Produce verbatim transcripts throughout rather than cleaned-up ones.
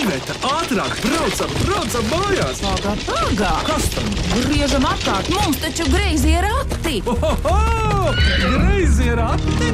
Iveta, ātrāk, braucam, braucam mājās! Pagā, pagā! Kas tam? Griežam apkārt, mums taču greizi ir rati! Ohoho! Greizi ir rati!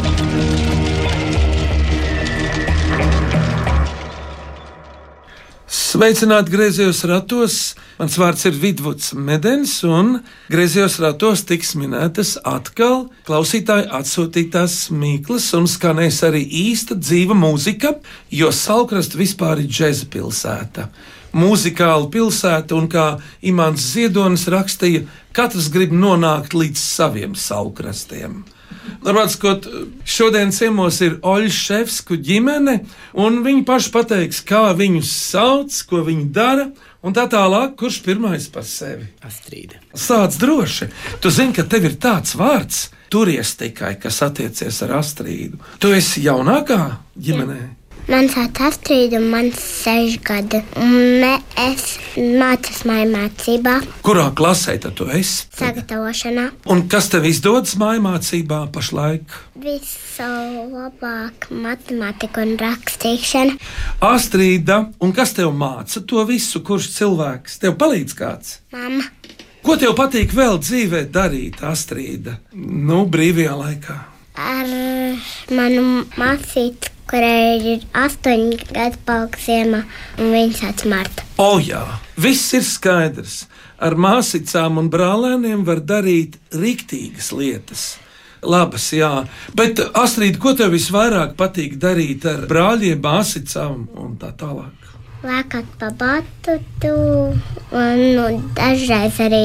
Sveicināti griezījos ratos. Mans vārds ir Vidvuds Medens, un griezījos ratos tiks minētas atkal klausītāju atsūtītās mīklas, un skanēs arī īsta dzīva mūzika, jo Saulkrasta vispār ir džeza pilsēta. Mūzikāla pilsēta, un kā Imants Ziedonis rakstīja, katrs grib nonākt līdz saviem Saulkrastiem. Varbūt šodien ciemos ir Oļševsku ģimene, un viņi paši pateiks, kā viņus sauc, ko viņi dara, un tā tālāk, kurš pirmais par sevi. Astrīda. Sāc droši. Tu zini, ka tev ir tāds vārds, turies tikai, kas attiecies ar Astrīdu. Tu esi jaunākā ģimenē? Jā. Man sauc Astrīda, un man seši gadi. Un es mācos mājmācībā. Kurā klasē tad tu esi? Sagatavošanā. Un kas tev izdodas mājmācībā pašlaik? Visu labāk matemātika un rakstīšana. Astrīda, un kas tev māca to visu? Kurš cilvēks? Tev palīdz kāds? Mama. Ko tev patīk vēl dzīvē darīt, Astrīda? Nu, brīvajā laikā. Ar manu māsīti, kurai ir astoņi gadi palika ziemā, un viņa sauc Marta. O jā, viss ir skaidrs. Ar māsicām un brālēniem var darīt riktīgas lietas. Labas, jā. Bet, Astrīda, ko tev visvairāk patīk darīt ar brāļiem, māsicām un tā tālāk? Lēkāt pa batutu, un nu, dažreiz arī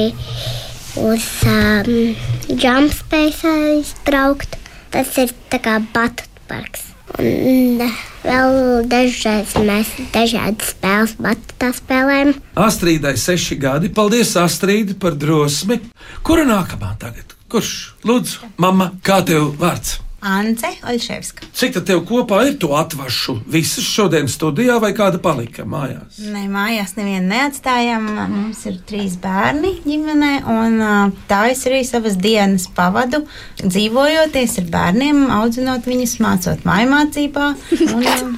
uz um, jumpspace aizbraukt. Tas ir tā kā batutu parks. Un vēl dažreiz mēs dažādas spēles batutā spēlējam. Astrīdai seši gadi. Paldies, Astrīda, par drosmi. Kura nākamā tagad? Kurš? Lūdzu, mamma, kā tev vārds? Ance Oļševska. Cik tad tev kopā ir? Tu atvašu visas šodien studijā vai kāda palika mājās? Nē, mājās nevienu neatstājam. Mums ir trīs bērni ģimenē, un tā es arī savas dienas pavadu, dzīvojoties ar bērniem, audzinot viņus, mācot mājmācībā. Un...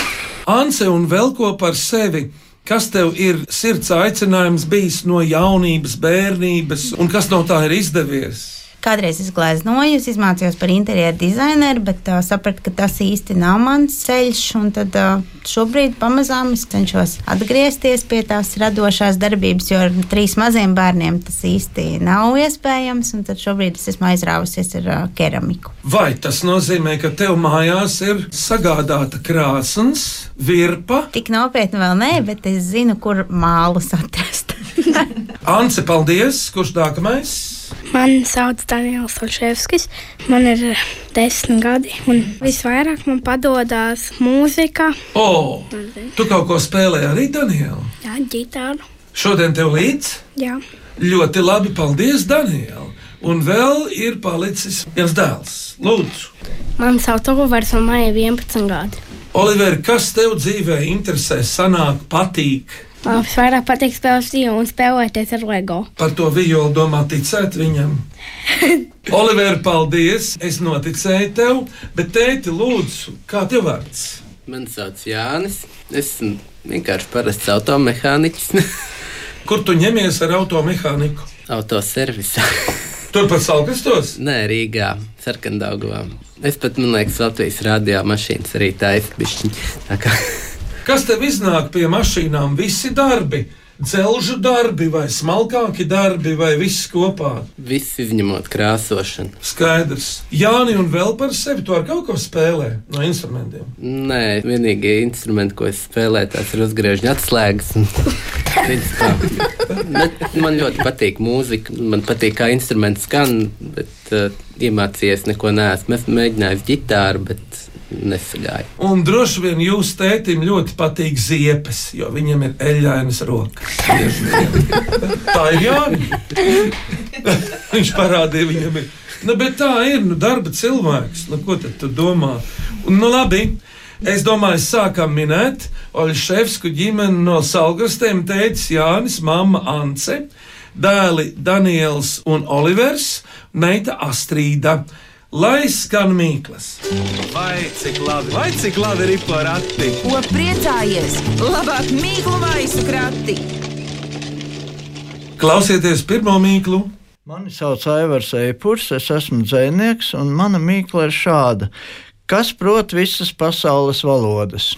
Ance, un vēl ko par sevi. Kas tev ir sirds aicinājums bijis no jaunības, bērnības, un kas no tā ir izdevies? Kādreiz es gleznoju, es izmācījos par interjeru dizaineru, bet uh, sapratu, ka tas īsti nav mans ceļš. Tad uh, šobrīd pamazām es cenšos atgriezties pie tās radošās darbības, jo ar trīs maziem bērniem tas īsti nav iespējams. Tad šobrīd es esmu aizrāvusies ar uh, keramiku. Vai tas nozīmē, ka tev mājās ir sagādāta krāsns, virpa? Tik nopietni vēl nē, bet es zinu, kur mālus atrast. Ance, paldies! Kurš nākamais? Mani sauc Daniels Olševskis, man ir desmit gadi, un visvairāk man padodas mūzika. O, tu kaut ko spēlē arī, Daniela? Jā, ģitāru. Šodien tev līdz? Jā. Ļoti labi, paldies, Daniela. Un vēl ir palicis viens dēls. Lūdzu. Man sauc Olivers, un man ir vienpadsmit gadi. Oliver, kas tev dzīvē interesē, sanāk, patīk? Man visvairāk patīk spēlēt violu un spēlēties ar Lego. Par to violu domā ticēt viņam? Oliver, paldies! Es noticēju tev, bet tēti, lūdzu, kā tev vārds? Man sauc Jānis. Es esmu vienkārši parasts automehāniķis. Kur tu ņemies ar automehāniku? Autoservisā. Turpat Saulkrastos? Nē, Rīgā, Sarkandaugavā. Es pat, man liekas, Latvijas radio mašīnas arī taisu bišķiņ. Tā kā... Kas tev iznāk pie mašīnām? Visi darbi, dzelžu darbi vai smalkāki darbi vai viss kopā? Viss izņemot krāsošanu. Skaidrs. Jāni, un vēl par sevi tu ar kaut ko spēlē no instrumentiem? Nē, vienīgie instrumenti, ko es spēlēju, tās ir uzgriežņa atslēgas. Un, principā, bet man ļoti patīk mūzika. Man patīk, kā instruments skan, bet uh, iemācījies neko neesmu. Esmu mēģinājis ģitāru, bet nesagāja. Un droši vien jūs tētim ļoti patīk ziepes, jo viņam ir eļļainas rokas. Tā ir Jāni. Viņš parādīja viņam ir. Nu, bet tā ir, nu, darba cilvēks. Nu, ko tad tu domā? Un, nu, labi. Es domāju, sākam minēt Oļševsku ģimeni no Saulkrastiem, tētis Jānis, mamma Ance, dēli Daniels un Olivers, meita Astrīda. lai skan mīklas. Vai cik labi, vai cik labi ir porakti. Ko priecājies? Labāk mīklu maisu krati. Klausieties pirmo mīklu. Mani sauc Aivars Eipurs, es esmu dzejnieks, un mana mīkla ir šāda. Kas prot visas pasaules valodas?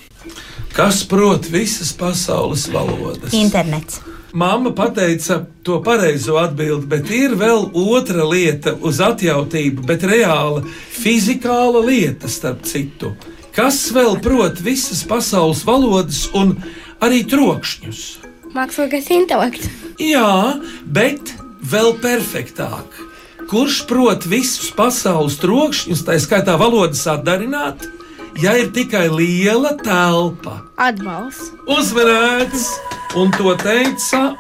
Kas prot visas pasaules valodas? Internets. Māma pateica to pareizo atbildi, bet ir vēl otra lieta uz atjautību, bet reāla fizikāla lieta starp citu. Kas vēl prot visas pasaules valodas un arī trokšņus? Mākslīgais intelekts. Jā, bet vēl perfektāk. Kurš prot visus pasaules trokšņus, tā skaitā valodas atdarināt, ja ir tikai liela telpa? Atbalsts. Uzmanēts! Un to teica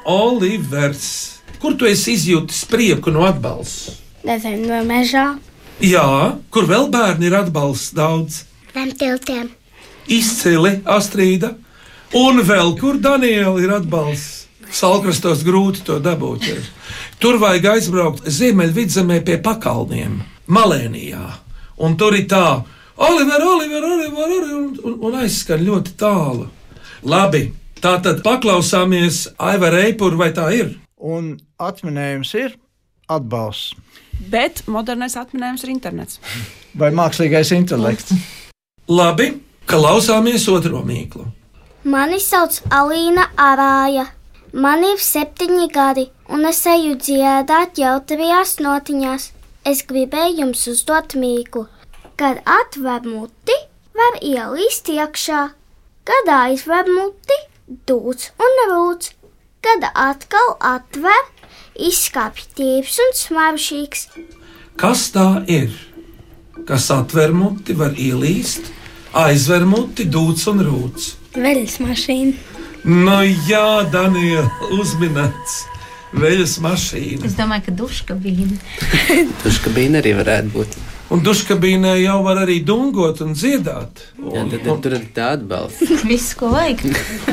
Olivers. Kur tu esi izjūtis prieku no atbalsta? Nezinu, no mežā. Jā, kur vēl bērni ir atbalsts daudz? Zem tiltiem. Izcili, Astrīda. Un vēl kur Daniela ir atbalsts? Salkrastos grūti to dabūt. Ir. Tur vajag aizbraukt Ziemeļvidzemē pie pakalniem, Malēnijā. Un tur ir tā, Oliver, Oliver, Oliver, Oliver un, un, un aizskan ļoti tālu. Labi. Tā tad paklausāmies Aivaru Eipuru, vai tā ir? Un atminējums ir atbalsts. Bet modernais atminējums ir internets. Vai mākslīgais intelekts? Labi, klausāmies otro mīklu. Mani sauc Alīna Arāja. Man ir septiņi gadi, un es eju dziedāt jautavajās notiņās. Es gribēju jums uzdot mīklu. Kad atver muti, var ielīst iekšā. Kad aizver muti, dūts un rūts, kad atkal atver, izskāpj tīps un smaržīgs. Kas tā ir? Kas atver muti, var ielīst, aizver muti, dūts un rūts. Veļas mašīna. Nu jā, Daniela, uzminēts. Veļas mašīna. Es domāju, ka duškabīne. Duškabīne arī varētu būt. Un duškabīnē jau var arī dungot un dziedāt. Un, Jā, tad, tad tur ir tā atbalsts. Viss, ko vajag.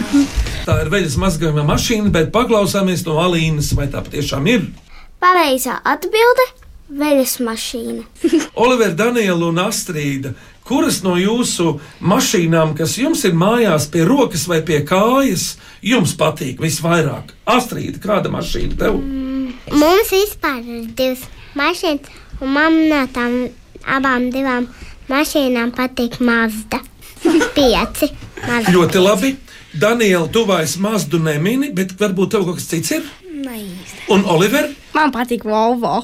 Tā ir veļas mazgājuma mašīna, bet paklausāmies no Alīnas, vai tā patiešām ir? Pareizā atbilde - veļas mašīna. Oliver, Daniela un Astrīda, kuras no jūsu mašīnām, kas jums ir mājās pie rokas vai pie kājas, jums patīk visvairāk? Astrīda, kāda mašīna tev? Mm, mums vispār ir divas mašīnas, un mamma no tām abām divām mašīnām patīk Mazda. Pieci. Mazda. Ļoti labi. Daniela, tu vairs Mazdu nemini, bet varbūt tev kaut kas cits ir? Neīsti. Un Oliver? Man patīk Volvo.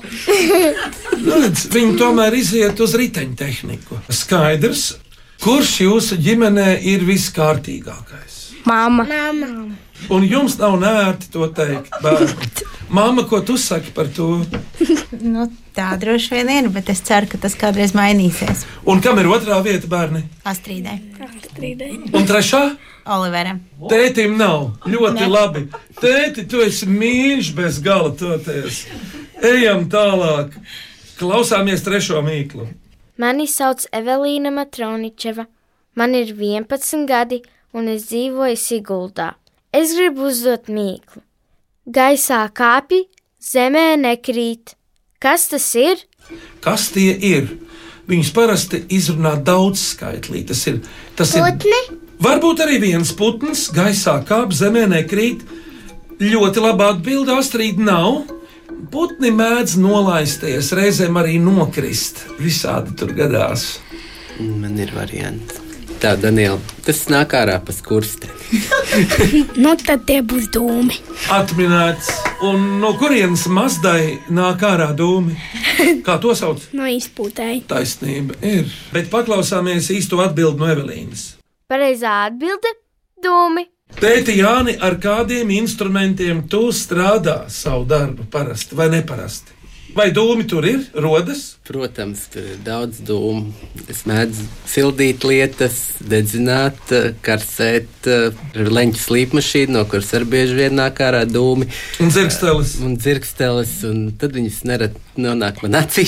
Redz, viņi tomēr iziet uz riteņtehniku. Skaidrs, kurš jūsu ģimenē ir viskārtīgākais? Māma. Mama. Un jums nav nērti to teikt, bērni. Māma, ko tu saki par to? Nu, tā droši vien ir, bet es ceru, ka tas kādreiz mainīsies. Un kam ir otrā vieta, bērni? Astrīdai. Strīdēji. Un trešā? Oliveram. Tētim nav. Ļoti Ne. labi. Tēti, tu esi mīļš bez gala toties. Ejam tālāk. Klausāmies trešo mīklu. Mani sauc Evelīna Matroničeva. Man ir vienpadsmit gadi, un es dzīvoju Siguldā. Es gribu uzdot mīklu. Gaisā kāpj, zemē nekrīt. Kas tas ir? Kas tie ir? Viņus parasti izrunā daudzskaitlī. Tas ir, tas ir Putni. varbūt arī viens putns, gaisā kāp, zemē nekrīt. Ļoti laba atbilde, Astrīda nav. Putni mēdz nolaisties, reizēm arī nokrist. Visādi tur gadās. Man ir varianti. Tā, Daniela, tas nāk ārā pa skursti. Nu, tad tie būs dūmi. Atminēts. Un no kurienes Mazdai nāk ārā dūmi? Kā to sauc? No izpūtēji. Taisnība ir. Bet paklausāmies īsto atbildi no Evelīnas. Pareizā atbilde - dūmi. Tēti Jāni, ar kādiem instrumentiem tu strādā savu darbu parasti vai neparasti? Vai dūmi tur ir, rodas? Protams, tur ir daudz dūmu. Es mēdzu sildīt lietas, dedzināt, karsēt leņķu slīpmašīnu, no kuras arī bieži vien nāk ārā dūmi. Un dzirkstelis. Un dzirkstelis, un tad viņas nerad nonāk man acīs.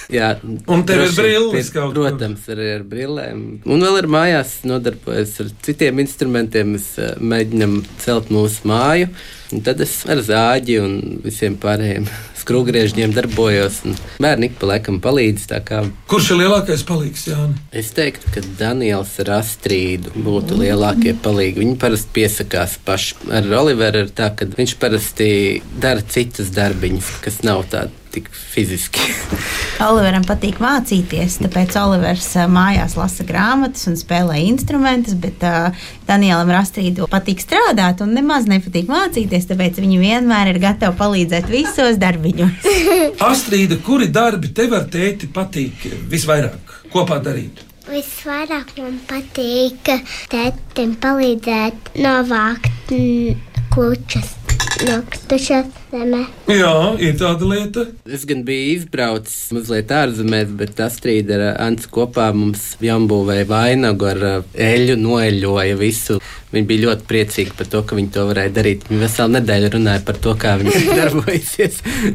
Jā, un tev ir droši, brilles pie, protams, arī ar brillēm. Un vēl ar mājās nodarbojos ar citiem instrumentiem. Mēs uh, mēģinam celt mūsu māju. Un tad es ar zāģi un visiem pārējiem skrūvgriežņiem darbojos. Bērni ik pa laikam palīdz. Kā... Kurš ir lielākais palīgs, Jāni? Es teiktu, ka Daniels ar Astrīdu būtu lielākie palīgi. Viņi parasti piesakās paši. Ar Oliveru ir tā, ka viņš parasti dara citus darbiņus, kas nav tādi tik fiziski. Oliveram patīk mācīties, tāpēc Olivers mājās lasa grāmatas un spēlē instrumentus, bet uh, Danielam ar Astrīdu patīk strādāt un nemaz nepatīk mācīties, tāpēc viņi vienmēr ir gatavi palīdzēt visos darbiņos. Astrīda, kuri darbi tev ar tēti patīk visvairāk kopā darīt? Visvairāk man patīk tētim palīdzēt novākt klučas. Nokstušas zemē. Jā, ir tāda lieta. Es gan biju izbraucis mazliet ārzemēs, bet Astrīda ar Anci kopā mums jāmbūvēja vainagu ar eļu, noeļoja visu. Viņi bija ļoti priecīgi par to, ka viņi to varēja darīt. Viņi veselu nedēļu runāja par to, kā viņi darbojusies.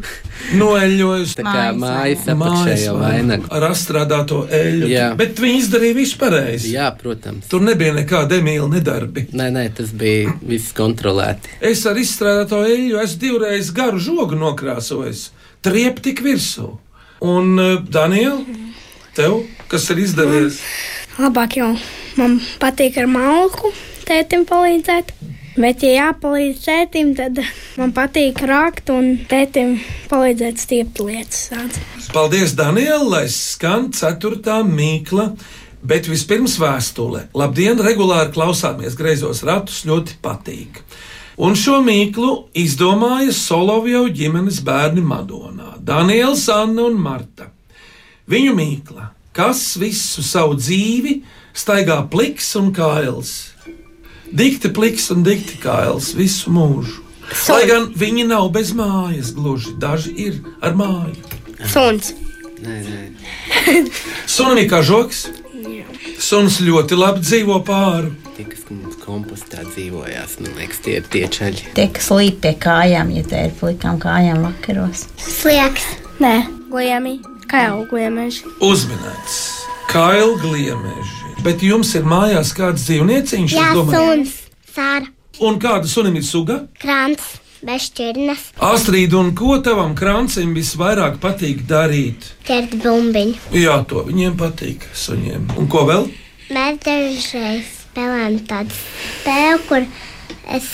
Noeļojas. Tā kā mājas apakšējo vainagu. Ar astrādāto eļu. Jā. Bet viņi izdarīja visu pareizi. Jā, protams. Tur nebija nekāda Emīla nedarbi. Nē, nē, tas bija viss kontrolēti. Es ar izstrādāto eļu esmu divreiz garu žogu nokrāsojis. Triep tik virsū. Un, uh, Daniel, tev, kas ir izdevies? Labāk jau man patīk ar malku tētim palīdzēt. Bet, ja jāpalīdz tētim, tad man patīk rākt un tētim palīdzēt stiept lietas. Sāc. Paldies, Daniel, lai skan ceturtā mīkla, bet vispirms vēstule. Labdien, regulāri klausāmies Greizos ratus, ļoti patīk. Un šo mīklu izdomāja Solovjovu ģimenes bērni Madonā, Daniels, Anna un Marta. Viņu mīkla, kas visu savu dzīvi staigā pliks un kails. Dikti pliks un dikti kails visu mūžu. Lai gan viņi nav bez mājas gluži, daži ir ar māju. Suns. Nē, nē. Sunim ir kā žoks. Suns ļoti labi dzīvo pāri. Tie, kas mums kompostā dzīvojās, man liekas, tie ir tie čaļi. Tie, kas līp pie kājām, ja te ir plikām kājām vakaros. Slieks. Nē, gliemi. Kailu gliemeži. Uzminēts. Kailu gliemeži. Bet jums ir mājās kāds dzīvnieciņš? Jā, suns. Sāra. Un kāda sunim ir suga? Krants. Bez šķirnes. Astrīda, un ko tavam krancim visvairāk patīk darīt? Ķert bumbiņu. Jā, to viņiem patīk, suņiem. Un ko vēl? Mēs dažreiz spēlējam tādu spēli, kur es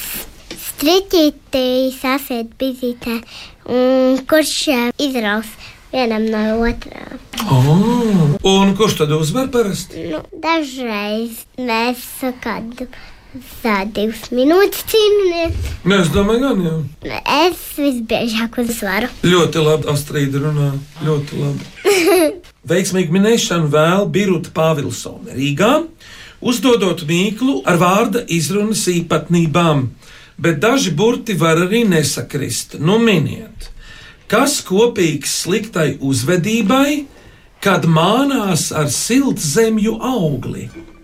striķītī sasiet bizītē, un kurš izraus vienam no otrā. Oh, un kurš tad uzvar parasti? Nu, dažreiz mēs kādu za divas minūtes cīnāmies. Mēs domājam, gan jau. Es visbiežāk uzvaru. Ļoti labi, Astrīda runā. Ļoti labi. Veiksmīgi minēšanu vēl Biruta Pāvilsone Rīgā, uzdodot mīklu ar vārda izrunas īpatnībām, bet daži burti var arī nesakrist. Nu miniet, kas kopīgs sliktai uzvedībai, kad mānās ar siltzemju augli?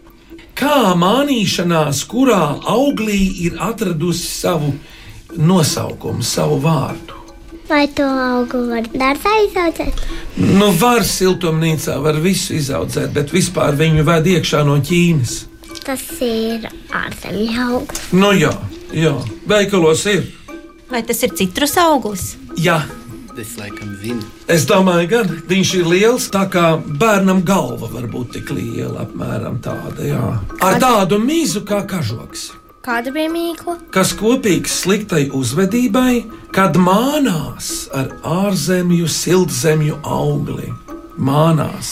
Kā mānīšanās, kurā auglī ir atradusi savu nosaukumu, savu vārdu? Vai to augu var dārzā izaudzēt? Nu, var siltumnīcā, var visu izaudzēt, bet vispār viņu ved iekšā no Ķīnas. Tas ir ārzemju augs. Nu jā, jā, veikalos ir. Vai tas ir citrus auglis? Jā. Es laikam zinu. Es domāju, gan viņš ir liels, tā kā bērnam galva var būt tik liela, apmēram tāda, jā. Ar tādu mīzu kā kažoks. Kāda bija mīkla? Kas kopīgs sliktai uzvedībai, kad mānās ar ārzemju, siltzemju augli. Mānās.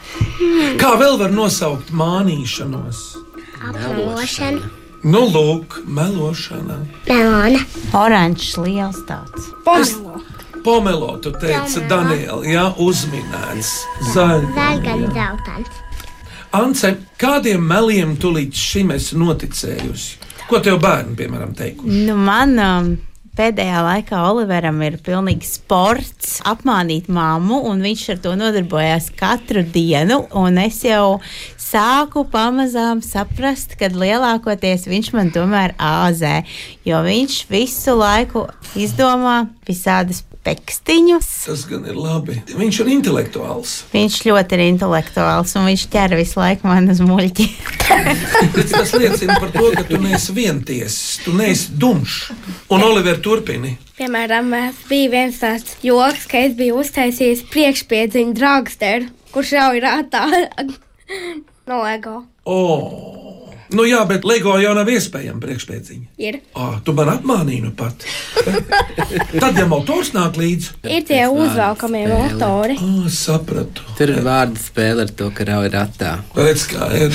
Kā vēl var nosaukt mānīšanos? Apmelošana. Nu, lūk, melošana. Melona. Oranžs liels tāds. Pomelo. Pomelo, tu teici, Daniela, jā, uzminēts. Zaļ. Zaļ gan zeltans. Ance, kādiem meliem tu līdz šim esi noticējusi? Ko tev bērni, piemēram, teikuši? Nu, man um, pēdējā laikā Oliveram ir pilnīgi sports apmānīt mammu, un viņš ar to nodarbojās katru dienu, un es jau sāku pamazām saprast, ka lielākoties viņš man tomēr āzē, jo viņš visu laiku izdomā visādus pekstiņus. Tas gan ir labi. Viņš ir intelektuāls. Viņš ļoti ir intelektuāls, un viņš ķer visu laiku man uz muļķi. Tas liecina par to, ka tu neesi vientiesis, tu neesi dumšs. Un Oliver, turpini. Piemēram, bija viens tāds joks, ka es biju uztaisījis priekšpiedziņu dragsteru, kurš jau ir ātā no Lego. Oh. Nu jā, bet Lego jau nav iespējama priekšpēdziņa. Ir. Ah, tu man apmānīji nu pat. Tad, ja motors nāk līdzi. Ir tie uzvelkamie motori. Ah, sapratu. Tur ir vārdu spēle ar to, ka rauj ratā. Redz, kā ir.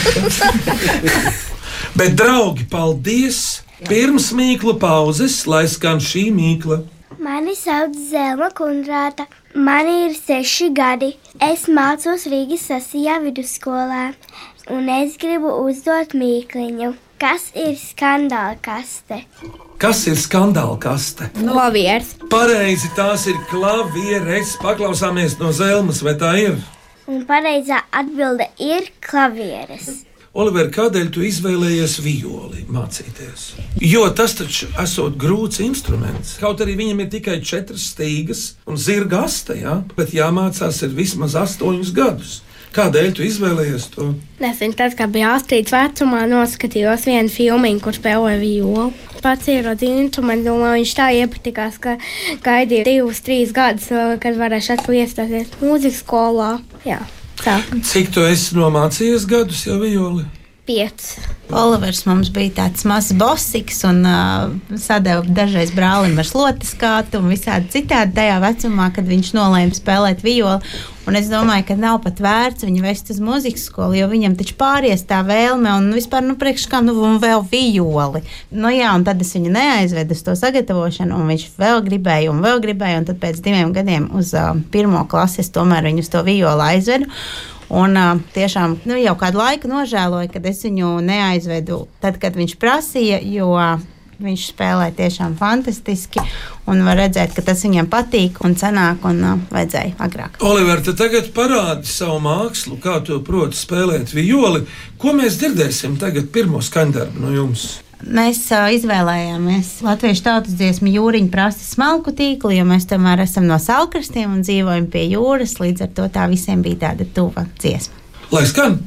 Bet, draugi, paldies! Pirms mīklu pauzes, lai skan šī mīkla. Mani sauc Zelma Kundrāta. Man ir seši gadi. Es mācos Rīgas Sasijā vidusskolā. Un es gribu uzdot mīkliņu. Kas ir skandāla kaste? Kas ir skandāla kaste? Klavieres. Pareizi, tās ir klavieres. Paklausāmies no Zelmas, vai tā ir? Un pareizā atbilde ir klavieres. Oliver, kādēļ tu izvēlējies violi mācīties? Jo tas taču esot grūts instruments. Kaut arī viņam ir tikai četras stīgas un zirga aste, ja? Bet jāmācās ir vismaz astoņus gadus. Kādēļ tu izvēlējies to? Nesen tad, kad bija Astrīds vecumā, noskatījos vienu filmiņu, kur spēlēja violu. Pats ierodzīja instrumentu, un viņš tā iepatikās, ka gaidīja divus, trīs gadus, kad varēšu atkal iestāties mūzikas skolā. Jā. Tā. Cik tu esi nomācījies gadus jau violi? Pieci. Olivers mums bija tāds mazs bosiks un uh, sadeva dažreiz brālim ar slotes kātu un visādi citādi tajā vecumā, kad viņš nolēma spēlēt violi. Un es domāju, ka nav pat vērts viņu vest uz mūzikas skolu, jo viņam taču pāries tā vēlme un vispār, nu, priekš kā, nu, un vēl violi. Nu jā, un tad es viņu neaizvedu uz to sagatavošanu, un viņš vēl gribēja un vēl gribēja, un tad pēc diviem gadiem uz uh, pirmo klasi es tomēr viņu uz to violi aizvedu. Un uh, tiešām nu, jau kādu laiku nožēloju, kad es viņu neaizvedu tad, kad viņš prasīja, jo uh, viņš spēlē tiešām fantastiski un var redzēt, ka tas viņam patīk un cenāk un uh, vajadzēja agrāk. Oliver, tu tagad parādi savu mākslu, kā tu proti spēlēt violi. Ko mēs dzirdēsim tagad pirmo skaņdarbu no jums? Mēs uh, izvēlējāmies latviešu tautas dziesmu Jūriņa prasa smalku tīklu, jo mēs tomēr esam no Saulkrastiem un dzīvojam pie jūras, līdz ar to tā visiem bija tāda tuva dziesma. Lai skan!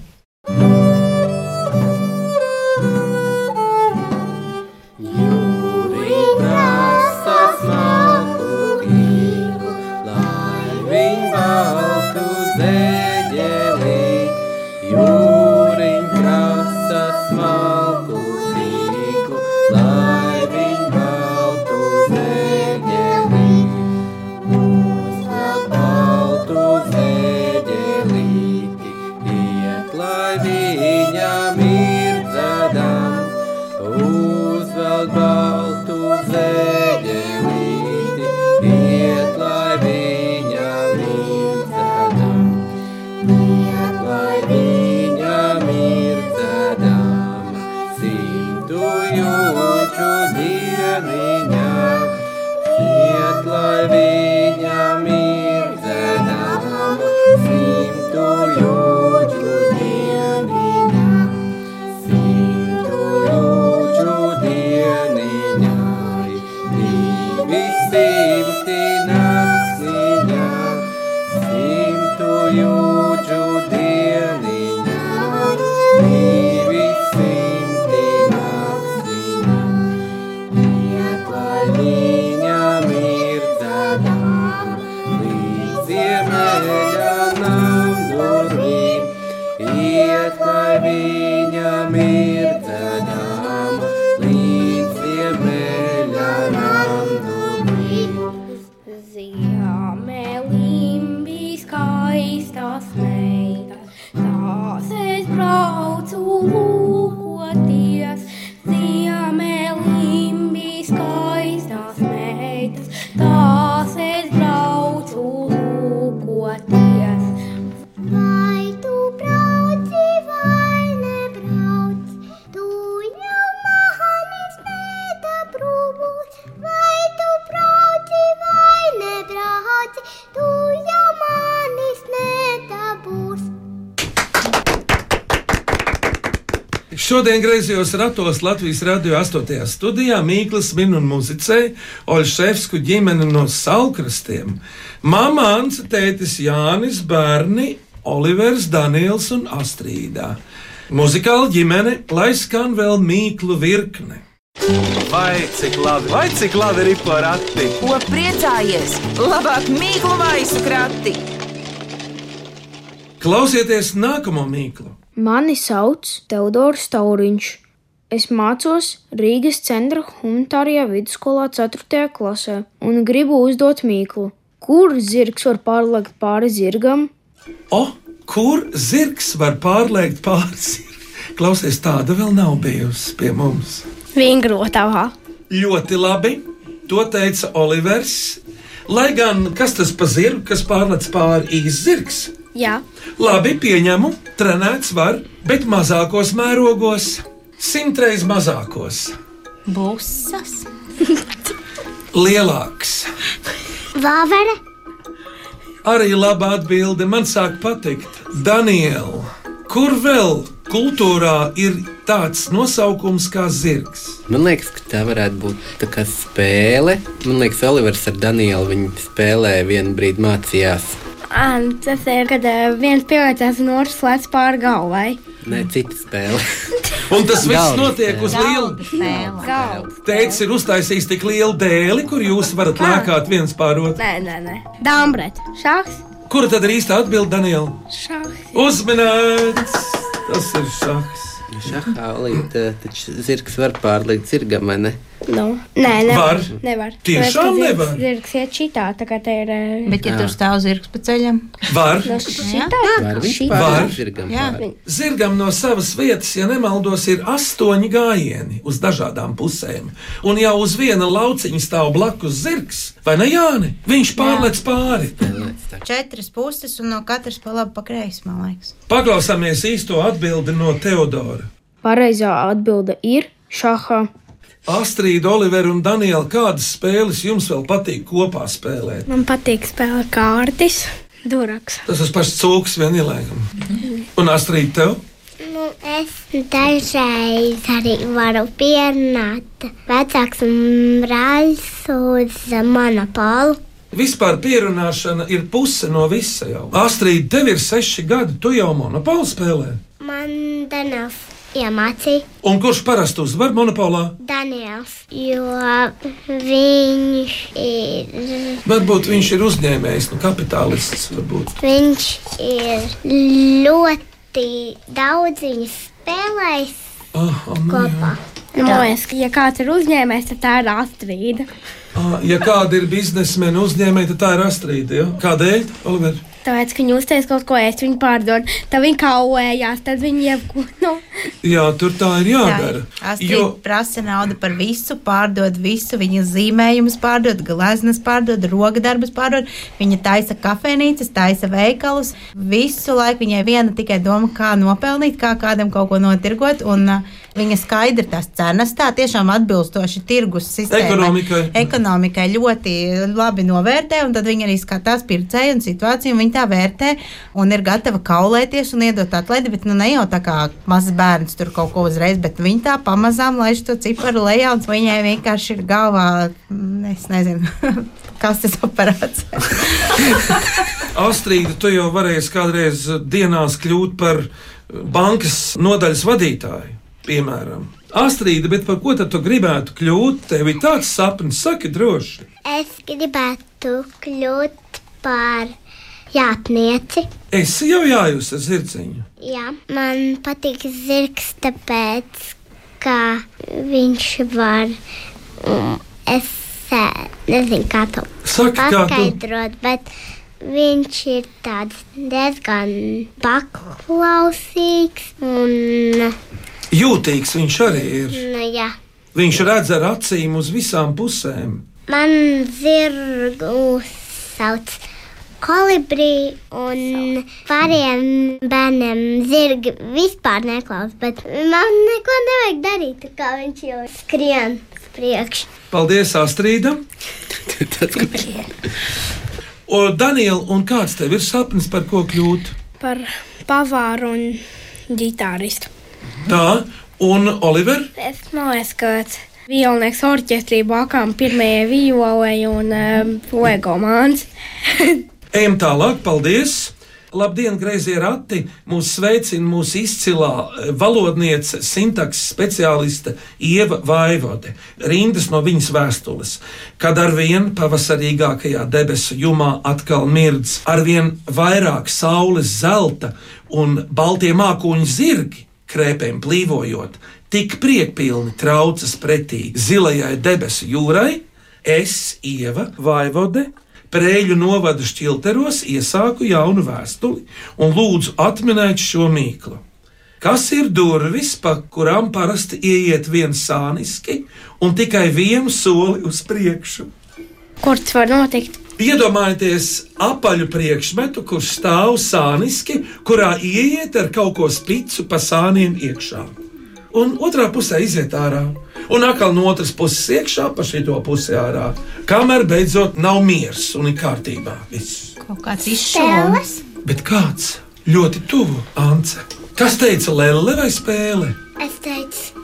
Bye. Šodien griezījos ratos Latvijas radio astotajā studijā Mīklas min un muzicē Oļševsku ģimeni no Saulkrastiem. Māma Ance, tētis Jānis, bērni Olivers, Daniels un Astrīdā. Muzikāla ģimene, lai skan vēl mīklu virkne. Vai cik labi, vai cik labi ir porakti? Ko priecājies? Labāk mīklu maisu krati! Klausieties nākamo mīklu. Mani sauc Teodors Tauriņš. Es mācos Rīgas centra humanitārajā vidusskolā ceturtajā klasē un gribu uzdot mīklu. Kur zirgs var pārlekt pāri zirgam? O, kur zirgs var pārlekt pāri zirgam? Klausies, tāda vēl nav bijusi pie mums. Vingrotavā. Ļoti labi, to teica Olivers. Lai gan, kas tas pa zirgu, kas pārlec pāri īsts zirgs? Jā. Labi, pieņemu, trenēts var, bet mazākos mērogos, simtreiz mazākos. Busas. Lielāks. Vāvere. Arī laba atbilde, man sāk patikt. Daniela, kur vēl kultūrā ir tāds nosaukums kā zirgs? Man liekas, ka tā varētu būt tā kā spēle. Man liekas, Olivers ar Danielu viņi spēlē vienu brīdi mācījās. À, tas ir, kad uh, viens pievērsās un otrs slēdz pāri galvai. Nē, cita spēle. Un tas viss Galda notiek spēle. uz lielu. Galda. Tētis ir uztaisījis tik lielu dēli, kur jūs varat lēkāt viens pār otru. Nē, nē, nē. Dāmbret. Šahs. Kura tad ir īsta atbilde, Daniela? Šahs. Uzmanīts! Tas ir šahs. Šahā olīte, taču zirgs var pārlikt zirgam, vai ne? Nu, nē, nevar. Var? Nevar. Tiešām Tāpēc, ka nevar? Zirgs, zirgs iet šitā, tā kā te ir... uh, Bet, ja tur stāv zirgs pa ceļam, Var. No šitā? Var viņš Šitā. Var. pārlikt zirgam? Jā. pāri? Zirgam no savas vietas, ja nemaldos, ir astoņi gājieni uz dažādām pusēm. Un jau uz viena lauciņa stāv blakus zirgs, vai ne, Jāni? Viņš pārlec pāri. četras puses un no katras pa labi pa kreisi, man liekas. Paklausāmies īsto atbildi no Teodora. Pareizā atbilde ir šahā. Astrīda, Olivera un Daniela, kādas spēles jums vēl patīk kopā spēlēt? Man patīk spēlēt kārtis. Duraks. Tas tas pats cūks vien ielēkam. Un Astrīda, tev? Nu, es dažreiz arī varu pierunāt vecāks un brālis uz monopolu. Vispār pierunāšana ir puse no visa jau. Astrīda, tev ir seši gadi, tu jau monopolu spēlē. Man Danils iemācīja Un kurš parasti uzvar monopolā? Daniels, jo viņš ir, Varbūt viņš ir uzņēmējs, nu kapitālists varbūt. viņš ir ļoti daudz viņu spēlējis Aha, nu kopā. Man liekas, ka, ja kāds ir uzņēmējs, tad tā ir Astrīda. Ah, ja kāda ir biznesmena uzņēmēja, tad tā ir Astrīda. Ja? Kādēļ, Oliver? Tāpēc, ka viņi uztais kaut ko ēst, viņi pārdod. Tad viņi kaujās, tad viņi iepūta. Nu. Jā, tur tā ir jādara. Astrīda jo... prasa naudu par visu, pārdod visu. Viņa zīmējumus pārdod, gleznas pārdod, rokdarbus pārdod. Viņa taisa kafejnīcas, taisa veikalus. Visu laiku viņai viena tikai doma, kā nopelnīt, kā kādam kaut ko notirgot. Un uh, viņa skaidri tās cenas tā tiešām atbilstoši tirgus sistēmai. Ekonomikai. Ekonomikai ļoti labi novērtē, un tad viņa arī skatās pircēju un situāciju. Un viņa tā vērtē un ir gatava kaulēties un iedot atlaidi, bet nu ne jau tā kā mazs bērns tur kaut ko uzreiz, bet viņa tā pamazām laiž to ciparu lejā, un viņai vienkārši ir galvā, es nezinu, kas tas aparāts. Astrīda, tu jau varēsi kādreiz dienās kļūt par bankas nodaļas vadītāju, piemēram. Astrīda, bet par ko tad tu gribētu kļūt? Tev ir tāds sapnis, saki droši. Es gribētu kļūt par jātnieci. Esi jau jājūs ar zirdziņu. Jā, man patīk zirgs, tāpēc, ka viņš var, um, es eh, nezinu, kā to Saki, kā tu- paskaidrot, bet viņš ir tāds diezgan paklausīgs un, Jūtīgs viņš arī ir. nu jā, Viņš redz ar acīm uz visām pusēm. man zirgu sauc Kolibrī, un pārējiem bērniem zirgi vispār neklaus, bet man neko nevajag darīt, tā kā viņš jau skrien priekš. Paldies, Astrīda. O, Daniela, un kāds tev ir sapnis, par ko kļūt? Par pavāru un ģitāristu. Tā, Un Oliver? Es domāju, ka violnieks orķestrī bakām pirmajai violai un um, Lego māns. Ejam tālāk, paldies! Labdien, greizie rati! Mūs sveicina mūsu izcilā valodniece, sintakses speciāliste Ieva Vaivode. Rindas no viņas vēstules. Kad arvien pavasarīgākajā debesu jumā atkal mirdz, arvien vairāk saules zelta un baltie mākoņu zirgi, krēpēm plīvojot, tik priekpilni traucas pretī zilajai debesu jūrai, es, Ieva Vaivode, Prēļu novada Šķilteros iesāku jaunu vēstuli un lūdzu atminēt šo mīklu. Kas ir durvis, pa kurām parasti ieiet viens sāniski un tikai vienu soli uz priekšu? Kur tas var notikt? Iedomājieties apaļu priekšmetu, kurš stāv sāniski, kurā ieiet ar kaut ko spicu pa sāniem iekšā. Un otrā pusē iziet ārā, un atkal no otras puses iekšā, pa šito pusi ārā, kamēr beidzot nav miers un ir kārtībā viss. Kaut kāds izšķēles. Bet kāds ļoti tuvu, Ance. Kas teica lelle vai spēle? Es teicu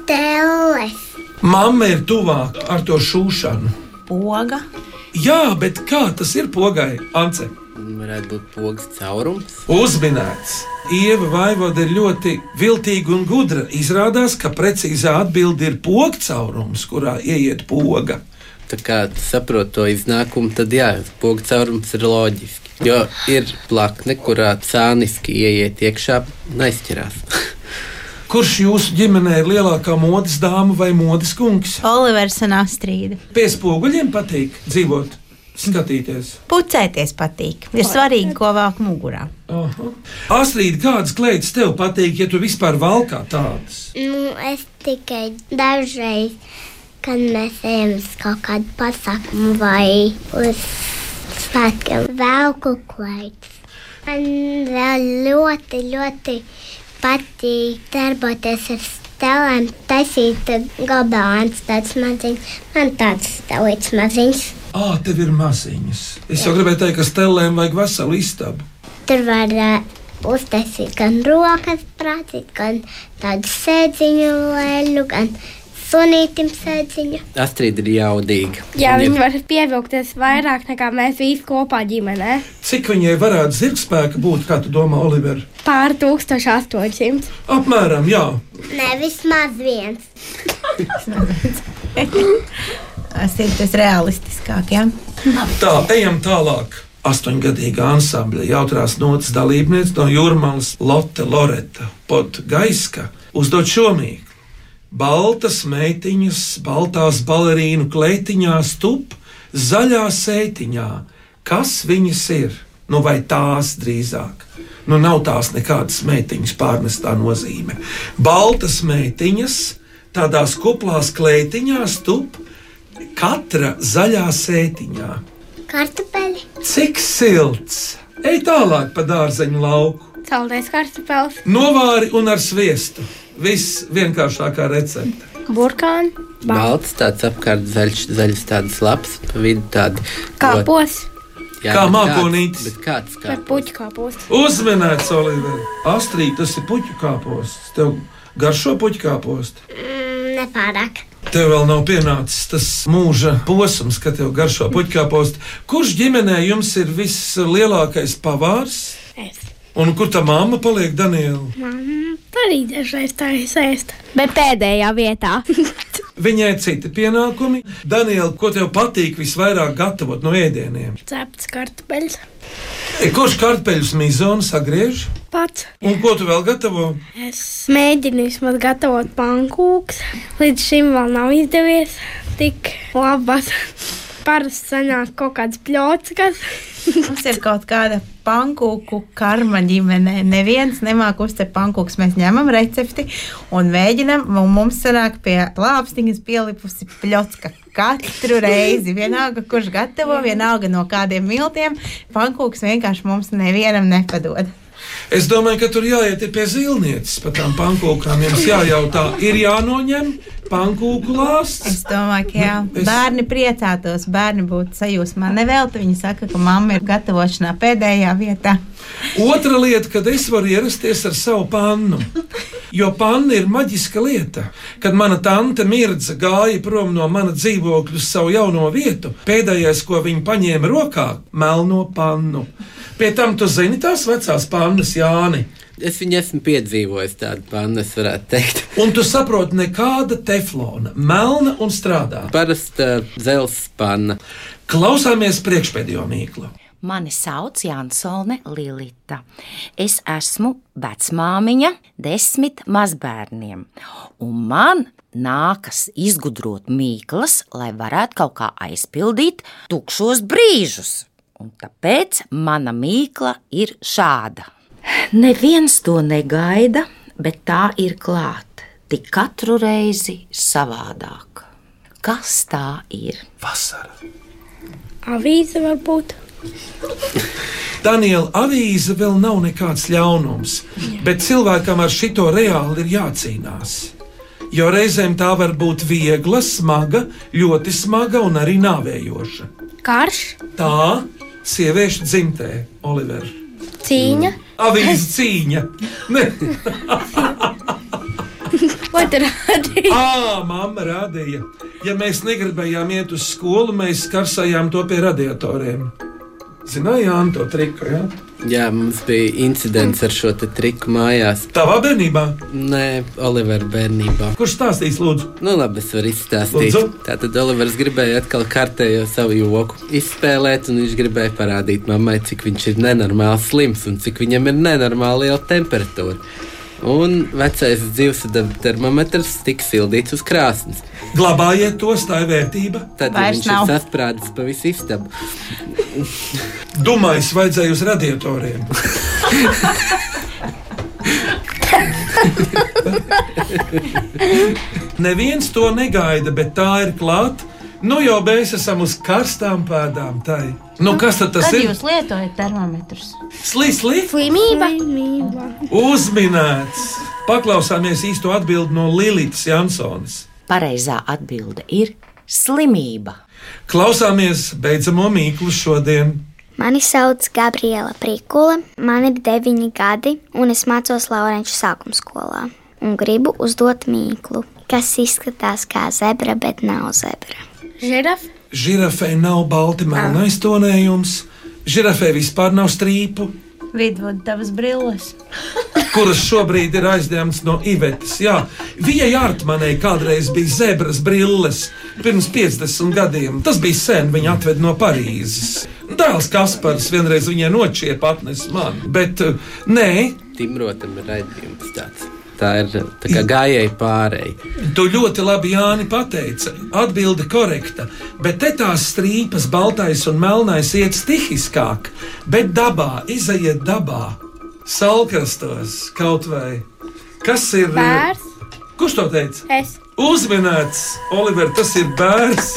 stēles. Mamma ir tuvāk ar to šūšanu. Poga. Jā, bet kā tas ir pogai, Ance? Varētu būt pogas caurums. Uzminēts. Ieva Vaivode ir ļoti viltīga un gudra. Izrādās, ka precīzā atbilde ir poga caurums, kurā ieiet poga. Tā kā saprot to iznākumu, tad jā, poga caurums ir loģiski. Jo ir plakne, kurā cāniski ieiet iekšā un aizķerās. Kurš jūsu ģimenē ir lielākā modes dāma vai modes kungs? Olivers un Astrīda. Pie spoguļiem patīk dzīvot, skatīties. Pucēties patīk. Ir svarīgi, ko vāk mugurā. Aha. Astrīda, kādas kleitas tev patīk, ja tu vispār valkā tādas? Nu, es tikai dažreiz, kad mēs ejam uz kaut kādu pasākumu vai uz svētkiem, velku kleitas. Man vēl ļoti, ļoti patīk darboties ar stelēm, taisīt gabalāns tāds maziņš. Man tāds stelīts maziņš. Ā, tev ir maziņas. Es jau gribēju teikt, ka stelēm vajag veselu istabu. Tur var uh, uztaisīt gan rokas prātīt, gan tādu sēdziņu lēļu, gan sunītim sēdziņu. Astrīda ir jaudīga. Jā, viņi var pievilkties vairāk nekā mēs visi kopā ģimenē. Cik viņai varētu zirgspēka būt, kā tu domā, Oliver? Pār tūkstoš astoņsimt. Apmēram, jā. Ne, vismaz viens. Tas ir tas realistiskāk, jā. Tā, ejam tālāk. Astoņgadīga ansambļa jautrās notas dalībniece no Jūrmalas Lotte Loreta Podgaiska uzdod šo mīklu. Baltas meitiņas, baltās balerīnu kleitiņās tup zaļā sētiņā. Kas viņas ir? Nu vai tās drīzāk? Nu nav tās nekādas meitiņas pārnestā nozīme. Baltas meitiņas, tādās kuplās kleitiņās tup katra zaļā sētiņā. Kartupeļi. Cik silts! Ej tālāk pa dārzeņu lauku. Saldais kartupels. Novāri un ar sviestu. Viss vienkāršākā recepte. Burkāni. Balts, tāds apkārt zaļš, zaļs tāds labs, pa vidu tādi. Kāpos. Jā, Kā bet mākonītis. kāds- Bet kāds Vai kāpos? puķu kāpos. Uzmanīts, Oliver. Astrīd, tas ir puķu kāposts. Tev garšo puķu kāpostu? Mm, nepārāk. Tev vēl nav pienācis tas mūža posms, kad tev garšo puķu kāpostu. Kurš ģimenē jums ir vislielākais pavārs? Es. Un kur tā mamma paliek, Daniela? Man arī dažreiz tā ir sēsta. Bet pēdējā vietā. Viņai citi pienākumi. Daniela, ko tev patīk visvairāk gatavot no ēdieniem? Cepts kartupeļs. E, kurš kartupeļus mizonu sagriež? Pats. Un ko tu vēl gatavo? Es mēģinu vismaz gatavot pankūks. Līdz šim vēl nav izdevies tik labas. Parasti sanāk kaut kāds pļockas. Mums ir kaut kāda pankūku karma ģimenē. Neviens nemāk uzcept pankūkus. Mēs ņemam recepti un mēģinam, un mums sanāk pie lāpstiņas pielipusi pļocka. Katru reizi, vienalga, kurš gatavo, vienalga no kādiem miltiem, pankūks vienkārši mums nevienam nepadod. Es domāju, ka tur jāiet pie zilnieces par tām pankūkām. Jums jājautā, ir jānoņem pankūku lāsts. Es domāju, ka jā, Es- bērni priecātos, bērni būtu sajūsmā. Nevelti viņi saka, ka mamma ir gatavošanā pēdējā vietā. Otra lieta, kad es varu ierasties ar savu pannu. Jo panna ir maģiska lieta. Kad mana tante Mirdza gāja prom no mana dzīvokļa uz savu jauno vietu, pēdējais, ko viņa paņēma rokā, melno pannu. Pie tam tu zini tās vecās pannas, Jāni? Es viņu esmu piedzīvojis tādu pannu, es varētu teikt. Un tu saproti, nekāda teflona, melna un strādā. Parasta dzelzs panna. Klausāmies priekšpēdējo mīklu. Mani sauc Jansone Lilita. Es esmu vecmāmiņa desmit mazbērniem, un man nākas izgudrot mīklas, lai varētu kaut kā aizpildīt tukšos brīžus. Un tāpēc mana mīkla ir šāda. Neviens to negaida, bet tā ir klāt, tik katru reizi savādāk. Kas tā ir? Vasara. Avīze varbūt. Daniela, avīze vēl nav nekāds ļaunums, bet cilvēkam ar šito reāli ir jācīnās. Jo reizēm tā var būt viegla, smaga, ļoti smaga un arī nāvējoša. Karš. Tā sieviešu dzimtē, Oliver. Cīņa. Avīze cīņa. Ne. Ko tu rādīji? Ā, mamma rādīja. Ja mēs negribējām iet uz skolu, mēs karsējām to pie radiatoriem. Zināji, Jāni, to triku, jā? Jā, mums bija incidents ar šo te triku mājās. Tavā bērnībā? Nē, Olivera bērnībā. Kurš stāstīs, lūdzu? Nu, labi, es varu izstāstīt. Lūdzu? Tātad Olivers gribēja atkal kārtējo savu joku izspēlēt, un viņš gribēja parādīt mammai, cik viņš ir nenormāli slims un cik viņam ir nenormāli liela temperatūra. Un vecais dzīvesadaba termometrs tika sildīts uz krāsnes. Glabājiet to, tā ir vērtība. Tad ja viņš nav. Ir sasprādzis pa visu istabu. Dumājis vajadzēja uz radiatoriem. Neviens to negaida, bet tā ir klāt. Nu jau mēs esam uz karstām pēdām. Tai. Nu, kas tad tas Kad ir? Jūs lietojat termometrus? Sli, sli? Slimība. Slimība. Uzminēts. Paklausāmies īsto atbildi no Lilitas Jansonas. Pareizā atbilde ir slimība. Klausāmies beidzamo mīklu šodien. Mani sauc Gabriela Prikula, man ir deviņi gadi, un es mācos Laurenču sākuma skolā. Un gribu uzdot mīklu, kas izskatās kā zebra, bet nav zebra. Žirafa. Žirafei nav balti melnais tonējums, žirafei vispār nav strīpu. Vidvud, tavas brilles. Kuras šobrīd ir aizņemts no Ivetes. Jā, Vija Jārtmanei kādreiz bija zebras brilles pirms piecdesmit gadiem. Tas bija sen, viņa atved no Parīzes. Dēls Kaspars vienreiz viņai nočiep atnes man, bet nē. Timrotam ir raidījums tāds. Tā ir tā kā gājēji pārēji. Tu ļoti labi, Jāni, pateici. Atbilde korekta. Bet te tās strīpas, baltais un melnais iet stihiskāk. Bet dabā, izajiet dabā. Salkrastos kaut vai. Kas ir? Bērs. Kurš to teica? Es. Uzminēts, Oliver, tas ir bērs.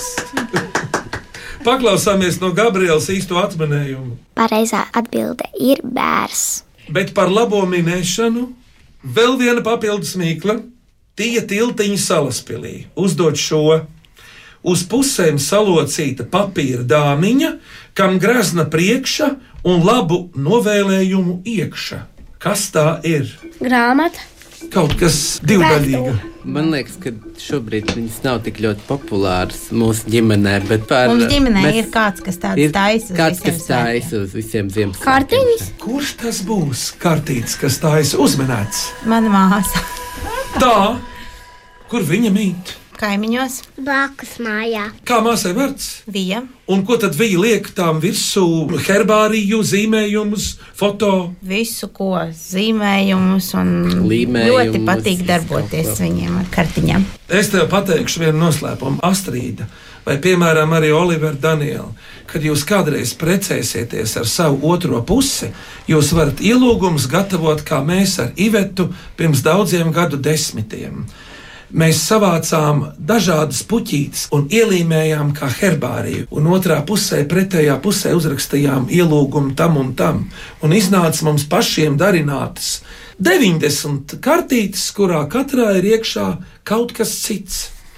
Paklausāmies no Gabrielas īsto atminējumu. Pareizā atbilde ir bērs. Bet par labo minēšanu vēl viena papildus mīkla. Tija Tiltiņa Salaspilī uzdod šo. Uz pusēm salocīta papīra dāmiņa, kam grazna priekša un labu novēlējumu iekša. Kas tā ir? Grāmata. Kaut kas divdaļīga. Man liekas, ka šobrīd viņas nav tik ļoti populāras mūsu ģimenē, bet par... Mums ģimenē mēs... ir kāds, kas tāds taisa uz kāds, visiem kas taisa uz visiem Ziemassvētkiem. Kartiņas. Kurš tas būs? Kartīts, kas taisa uzminēts. Mana māsa. Tā, kur viņa mīt? Kaimiņos. Blakus mājā. Kā māsai vārds? Vija. Un ko tad viņa liek tām virsū? Herbāriju, zīmējumus, foto? Visu, ko zīmējumus un Līmējumus. Ļoti patīk darboties viņiem ar kartiņām. Es tev pateikšu vienu noslēpumu, Astrīda, vai piemēram arī Oliver, Daniela. Kad jūs kādreiz precēsieties ar savu otro pusi, jūs varat ielūgumus gatavot kā mēs ar Ivetu pirms daudziem gadu desmitiem. Mēs savācām dažādas puķītes un ielīmējām kā herbāriju, un otrā pusē, pretējā pusē uzrakstījām ielūgumu tam un tam, un iznāca mums pašiem darinātas deviņdesmit kartītes, kurā katrā ir iekšā kaut kas cits.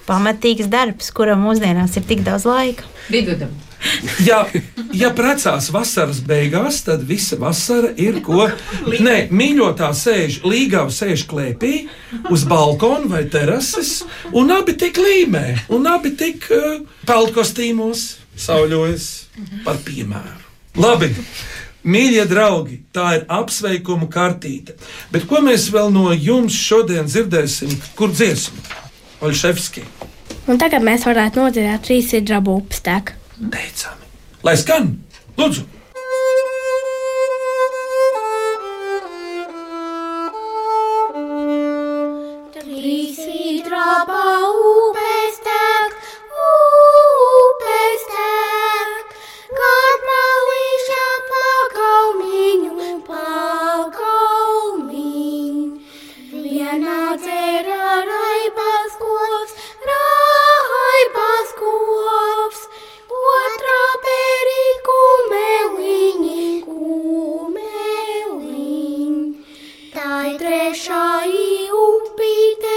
Pamatīgs darbs, kuram mūsdienās ir tik daudz laika. Vidudam. Ja, ja precās vasaras beigās, tad visa vasara ir ko. Nē, mīļotā sēž, līgava sēž klēpī, uz balkona vai terases, un abi tik līmē, un abi tik uh, peldkostīmos sauļojas par piemēru. Labi, mīļie draugi, tā ir apsveikumu kartīte. Bet ko mēs vēl no jums šodien dzirdēsim, kur dziesmu? Oļševski. Un tagad mēs varētu nodzirdēt trīs ir drabu upstēku. Teicami. Lai skan, lūdzu! Trīs draba upes tek, upes tek, kad malīša pagalmiņu, pagalmiņu. Vienā dzera raibas koks, raibas koks, otrā peri kumeliņi, kumeliņi. Tai trešā i upīte,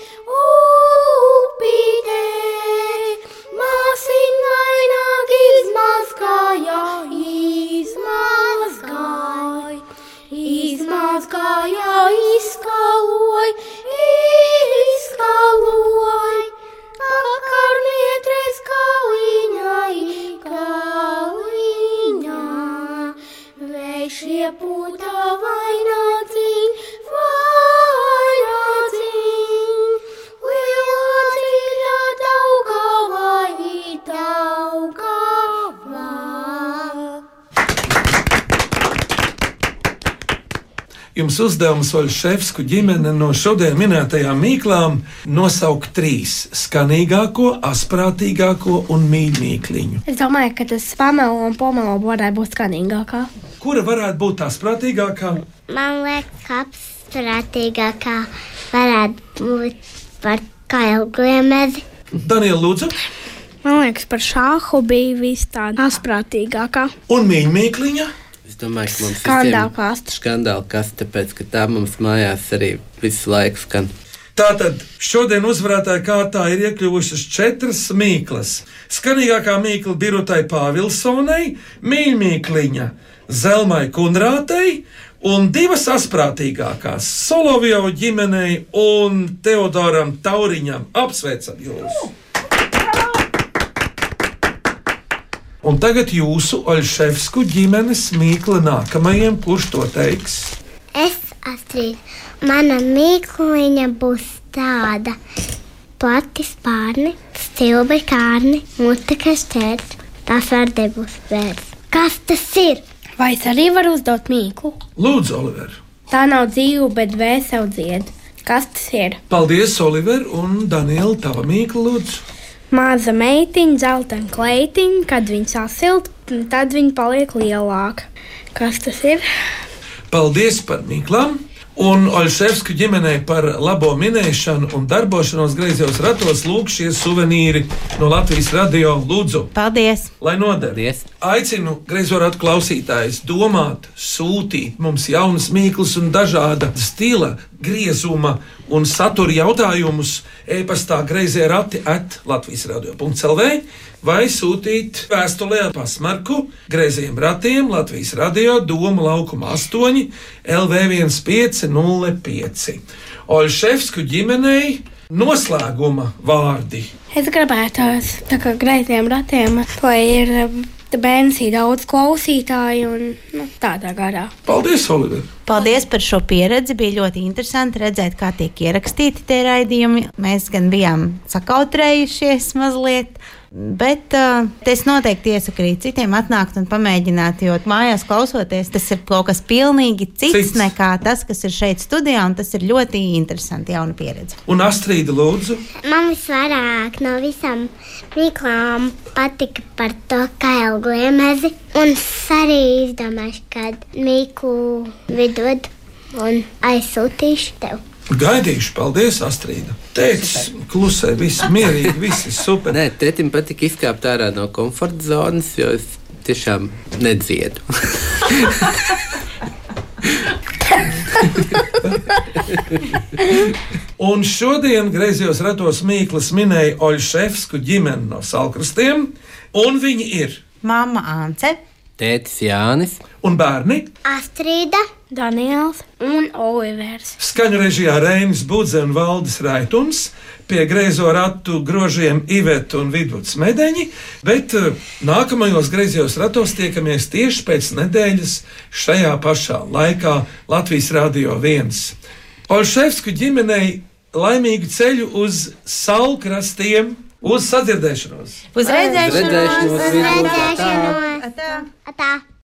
upīte. Māsiņ vaināk izmazgāja, izmazgāja, izmazgāja, izskaloj, izskaloj. Pakarnietres kaliņai, kaliņā, vējš iepūta vaināciņ, vaināciņ, lielā dziļā Daugavā, Daugavā. Jums uzdevums Oļševsku ģimene no šodien minētajām mīklām nosaukt trīs - skanīgāko, asprātīgāko un mīļmīkliņu. Es domāju, ka tas pamelo un pomelo varētu būt skanīgākā. Kura varētu būt tā asprātīgākā? Man liekas, ka apstrātīgākā varētu būt par kailu gliemezi. Daniela, lūdzu. Man liekas, par šāhu bija viss tāda asprātīgākā. Un mīļmīkliņa? Es domāju, ka mums Skandāla kaste. Skandāla kaste, tāpēc, ka tā mums mājās arī visu laiku skan. Tātad šodien uzvarētāja kārtā ir iekļuvušas četras mīklas. Skanīgākā mīkla Birutai Pāvilsonai, mīļmīkliņa Zelmai Kunrātei un divas asprātīgākās Solovjovu ģimenei un Teodoram Tauriņam. Apsveicam jūs! Un tagad jūsu Oļševsku ģimenes mīkla nākamajam, kurš to teiks? Es, Astrid, mana mīkliņa būs tāda. Plati spārni, stilbi kārni, mute kā šķērts, tās vārdi būs vērts. Kas tas ir? Vai es arī varu uzdot mīklu? Lūdzu, Oliver. Tā nav dzīva, bet vēseli dzied. Kas tas ir? Paldies, Oliver, un Daniela, tava mīkla, lūdzu. Maza meitiņa, dzeltena kleitiņa, kad viņa sasilst, tad viņa paliek lielāka. Kas tas ir? Paldies par mīklām! Un Oļševsku ģimenei par labo minēšanu un darbošanos greizajos ratos lūk šie suvenīri no Latvijas radio. Lūdzu, Paldies! Lai noder! Paldies. Aicinu greizo ratu klausītājus domāt, sūtīt mums jaunas mīklas un dažāda stila, griezuma un satura jautājumus e-pastā greizie rati at latvijas radio punkts el vē vai sūtīt vēstulē ar pasmarku Greizajiem ratiem Latvijas radio Doma laukuma astoņi el vē viens pieci nulle pieci. Oļševsku ģimenei noslēguma vārdi. Es gribētu, tā kā Greizajiem ratiem, lai ir bērnsī daudz klausītāju un nu, tādā garā. Paldies, Oliver! Paldies par šo pieredzi. Bija ļoti interesanti redzēt, kā tiek ierakstīti tie raidījumi. Mēs gan bijām sakautrējušies mazliet, bet uh, es noteikti iesaku arī citiem atnākt un pamēģināt, jo mājās klausoties, tas ir kaut kas pilnīgi cits, cits. nekā tas, kas ir šeit studijā, un tas ir ļoti interesanti, jauna pieredze. Un Astrīda, lūdzu? Man visvairāk no visām mīklām patika par to kailu gliemezi, un es arī izdomāšu, kad mīklu vidod un aizsūtīšu tev. Gaidīšu, paldies, Astrīda. Teicis, klusē, viss mierīgi, viss ir super. Nē, tētim patika izkāpt ārā no komforta zonas, jo es tiešām nedziedu. Un šodien griezījos ratos Mīklas minēja Oļševsku ģimeni no Salkrastiem, un viņi ir Māma Ance, tētis Jānis un bērni Astrīda, Daniels un Olivers. skaņu režijā Reinis Budze un Valdis Raitums, pie griezo ratu grožiem Iveta un Vidvuds Medeņi, bet uh, nākamajos griezījos ratos tiekamies tieši pēc nedēļas šajā pašā laikā Latvijas Rādio viens. Oļševsku ģimenei laimīgu ceļu uz Salkrastiem, uz sadzirdēšanos! uz redzēšanos! Redzēšanos, redzēšanos! Atā!